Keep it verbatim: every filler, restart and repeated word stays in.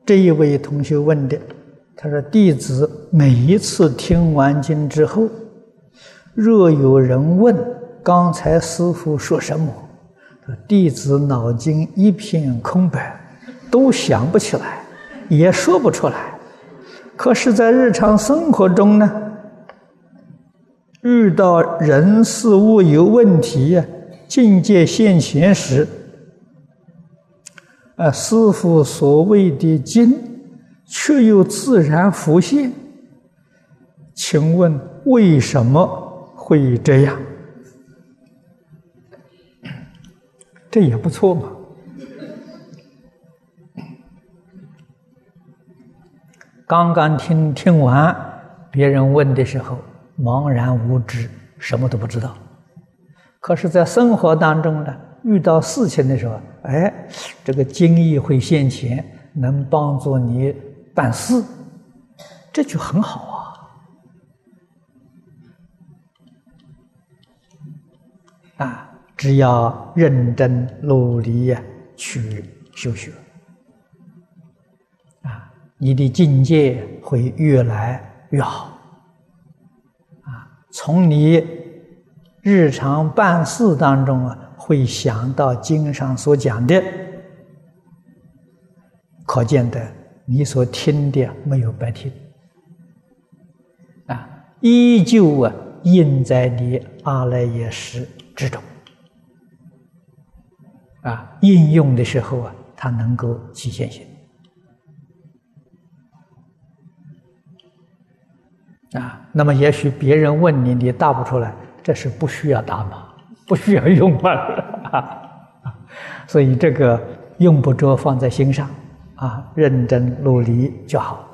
这一位同学问的，他说：“弟子每一次听完经之后，若有人问刚才师父说什么，弟子脑筋一片空白，都想不起来，也说不出来。可是，在日常生活中呢，遇到人事物有问题呀、境界现前时，啊，师父所谓的经，却又自然浮现。请问为什么会这样？”这也不错嘛。刚刚听听完别人问的时候，茫然无知，什么都不知道。可是，在生活当中呢，遇到事情的时候，哎，这个经义会现前，能帮助你办事，这就很好啊！啊。只要认真努力呀，去修学，啊，你的境界会越来越好，啊，从你日常办事当中啊，会想到经上所讲的，可见的你所听的没有白听，啊，依旧啊印在你阿赖耶识之中。啊，应用的时候啊，它能够起现行。啊，那么也许别人问你，你答不出来，这是不需要答嘛，不需要用嘛。所以这个用不着放在心上，啊，认真努力就好。